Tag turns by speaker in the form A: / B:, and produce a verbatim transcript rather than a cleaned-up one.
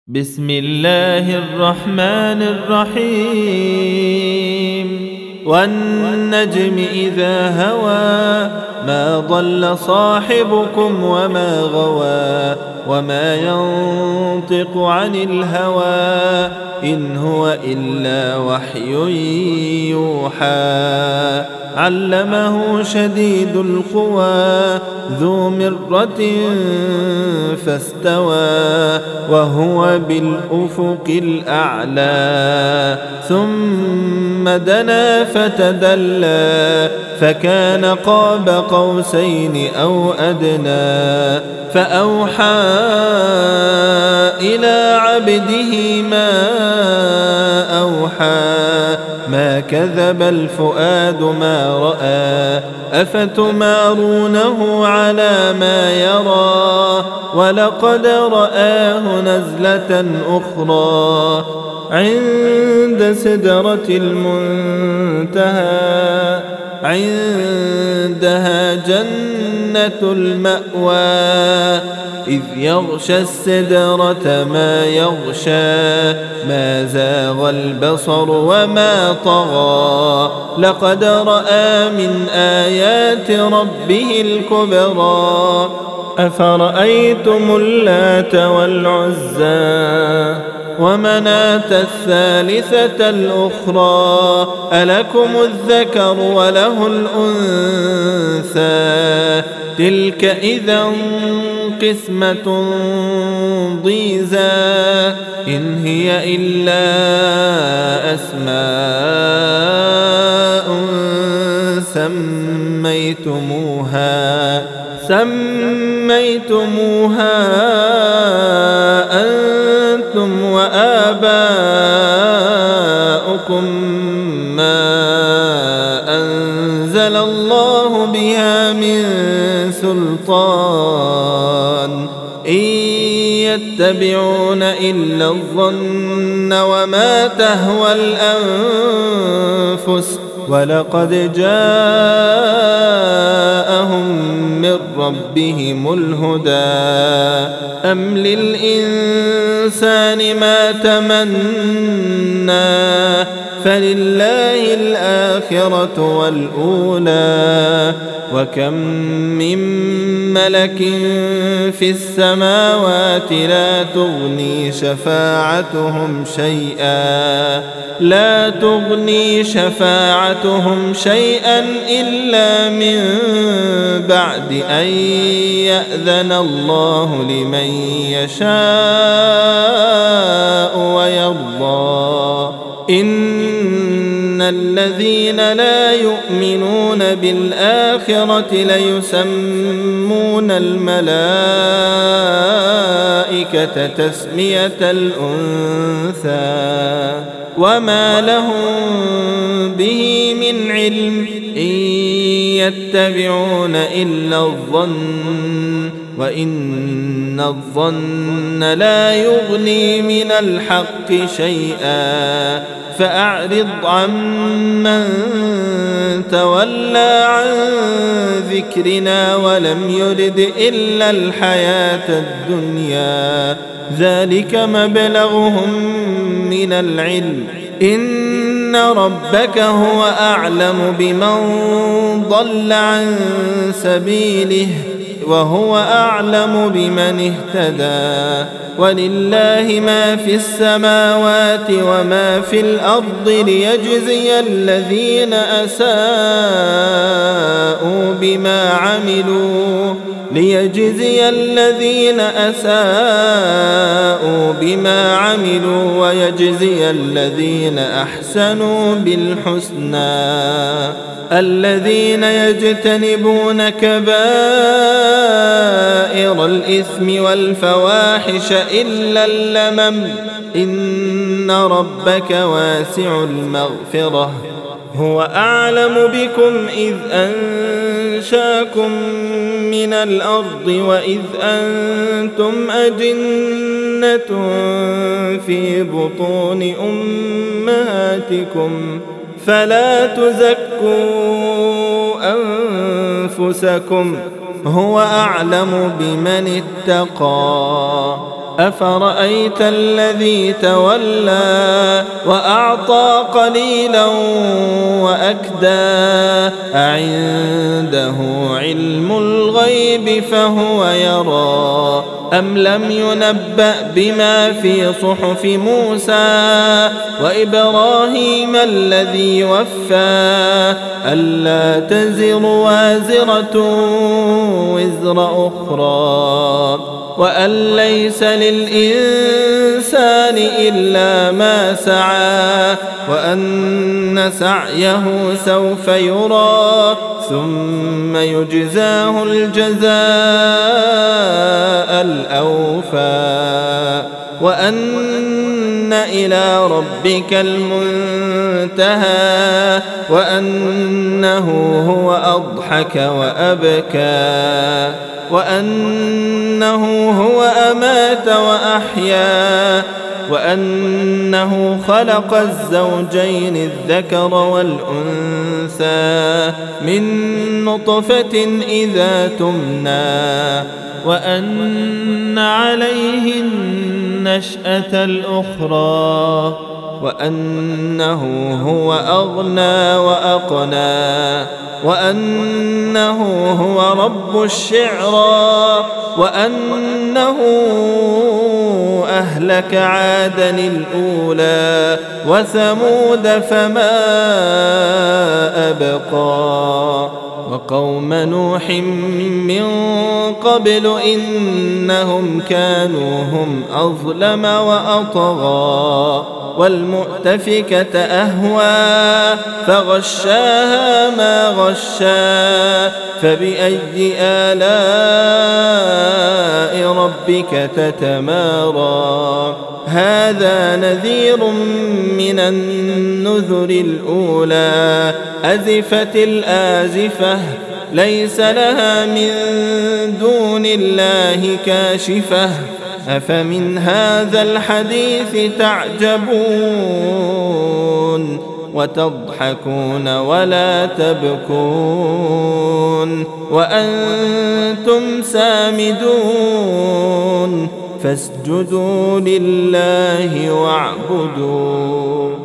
A: بسم الله الرحمن الرحيم والنجم إذا هوى ما ضل صاحبكم وما غوى وما ينطق عن الهوى إن هو إلا وحي يوحى علمه شديد القوى ذو مرة فاستوى وهو بالأفق الأعلى ثم دنا فتدلى فكان قاب قوسين أو أدنى فأوحى إلى عبده ما أوحى ما كذب الفؤاد ما رأى أفتمارونه على ما يرى ولقد رآه نزلة أخرى عند سدرة المنتهى عندها جنة المأوى إذ يغشى السدرة ما يغشى ما زاغ البصر وما طغى لقد رأى من آيات ربه الكبرى أفرأيتم اللات والعزى ومناة الثالثة الأخرى ألكم الذكر وله الأنثى تلك إذا قسمة ضيزى إن هي إلا أسماء سميتموها سميتموها أنتم وآباؤكم ما أنزل الله بها من سلطان إن يتبعون إلا الظن وما تهوى الأنفس ولقد جاءهم من ربهم الهدى أم للإنسان ما تمنى فلله الآخرة والأولى وكم من ملك في السماوات لا تغني شفاعتهم شيئا لا تغني شفاعتهم شيئا إلا من بعد أن يأذن الله لمن يشاء ويرضى إن الذين لا يؤمنون بالآخرة ليسمون الملائكة تسمية الأنثى وما لهم به من علم إن يتبعون إلا الظن وإن الظن لا يغني من الحق شيئا فأعرض عمن تولى عن ذكرنا ولم يرد إلا الحياة الدنيا ذلك مبلغهم من العلم إن ربك هو أعلم بمن ضل عن سبيله وهو أعلم بمن اهتدى ولله ما في السماوات وما في الأرض ليجزي الذين أساءوا بما عملوا ليجزي الذين أساءوا بما عملوا ويجزي الذين أحسنوا بالحسنى الذين يجتنبون كبائر الإثم والفواحش إلا اللمم إن ربك واسع المغفرة هو أعلم بكم إذ أنشاكم من الأرض وإذ أنتم أجنة في بطون أمهاتكم فلا تزكوا أنفسكم هو أعلم بمن اتقى أفرأيت الذي تولى وأعطى قليلا وأكدى أعنده علم الغيب فهو يرى أم لم ينبأ بما في صحف موسى وإبراهيم الذي وفى ألا تزر وازرة وزر أخرى وأن ليس للإنسان إلا ما سعى وأن سعيه سوف يرى ثم يجزاه الجزاء الأوفى وأن إلى ربك المنتهى وأنه هو أضحك وأبكى وأنه هو أمات وأحيا وأنه خلق الزوجين الذكر والأنثى من نطفة إذا تمنى وأن عليه النشأة الأخرى وأنه هو أغنى وأقنى وأنه هو رب الشعرى وأنه أهلك عادا الأولى وثمود فما أبقى وقوم نوح من قبل إنهم كانوا هم أظلم وأطغى والمؤتفكة أهوى فغشاها ما غشا فبأي آلاء ربك تتمارى هذا نذير من النذر الأولى أزفت الآزفة ليس لها من دون الله كاشفة أفمن هذا الحديث تعجبون وتضحكون ولا تبكون وأنتم سامدون فاسجدوا لله واعبدوا